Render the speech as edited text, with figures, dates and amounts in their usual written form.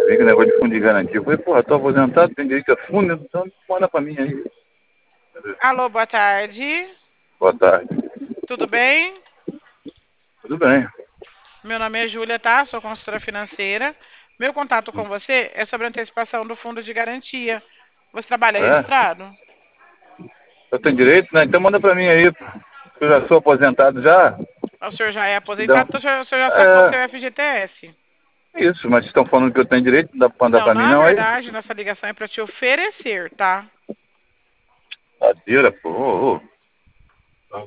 vi que negócio de fundo de garantia. Eu falei, porra, tô aposentado, tem direito a fundo, então manda pra mim aí. Alô, boa tarde. Boa tarde. Tudo bem? Tudo bem. Meu nome é Júlia, tá? Sou consultora financeira. Meu contato com você é sobre a antecipação do fundo de garantia. Você trabalha É? registrado? Eu tenho direito, né? Então manda pra mim aí. Eu já sou aposentado já. O senhor já é Então, aposentado, então o senhor já está com o seu é FGTS. isso, mas estão falando que eu tenho direito, não dá pra mandar Não, pra mim na não aí? verdade, nossa ligação é para te oferecer, tá? Brincadeira, pô. Ô, ô.